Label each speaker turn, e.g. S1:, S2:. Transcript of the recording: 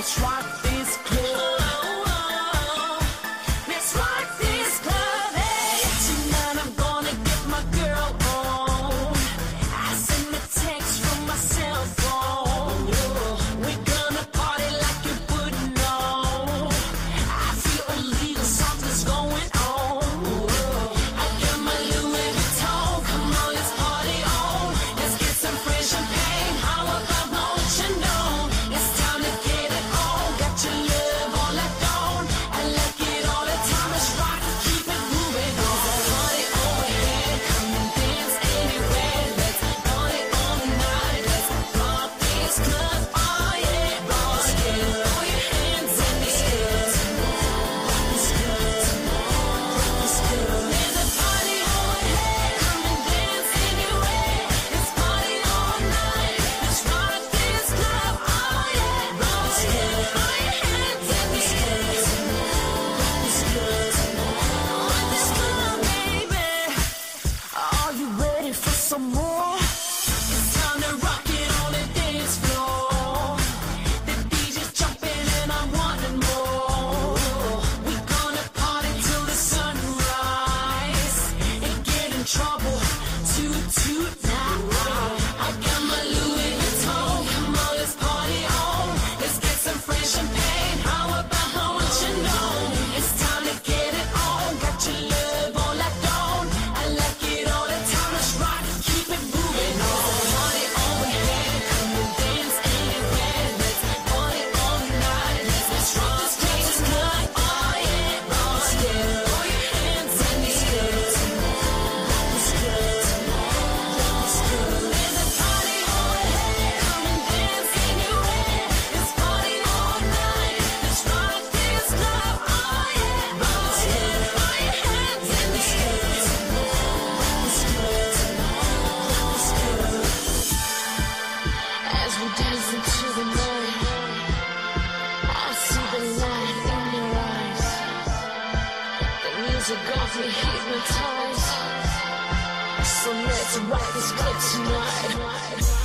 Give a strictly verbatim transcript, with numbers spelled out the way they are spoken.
S1: let's rock this club. Let's rock this club. Hey, tonight I'm gonna get my girl on. I send a text from my cell phone. We're gonna party like you wouldn't know. I feel illegal, something's going on. I got my Louis Vuitton. Come on, let's party on. Let's get some fresh champagne. How about won't you know? It's time to get it on. Got your love on like on. I like it all the time. Let's rock, keep it moving on. Party over here, come and dance anywhere. Let's party all night. Let's rock this club. Oh yeah, oh yeah. Throw your hands in the air. Rock this club, rock this club. There's a party over here, come and dance anywhere. Let's party all night. Let's rock this club. Oh yeah, oh yeah. Throw your hands in the air. Rock this club, rock this club, baby. Are you ready for some more? It's time to rock it on the dance floor. The D J's jumping and I'm wanting more. We gonna party till the sunrise and get in trouble toot toot now. I got my Louis Vuitton. Come on, let's party on. Let's get some fresh champagne. How about won't you know? It's time to get it on. Got your love on like on. I like it all the time. Let's rock, keep it moving on. Party over here, come and dance anywhere. Let's party all night. Let's, let's rock this place club. Oh yeah, oh yeah. Throw your hands in the air. Rock this club, rock this club. There's a party over here, come and dance anywhere. Let's party all night. Let's rock this club. Oh yeah, oh yeah. Throw your hands in the air. Rock this club, rock this club. As we dance into the night, I see the light in your eyes. The music got me hypnotized. So let's rock this club tonight.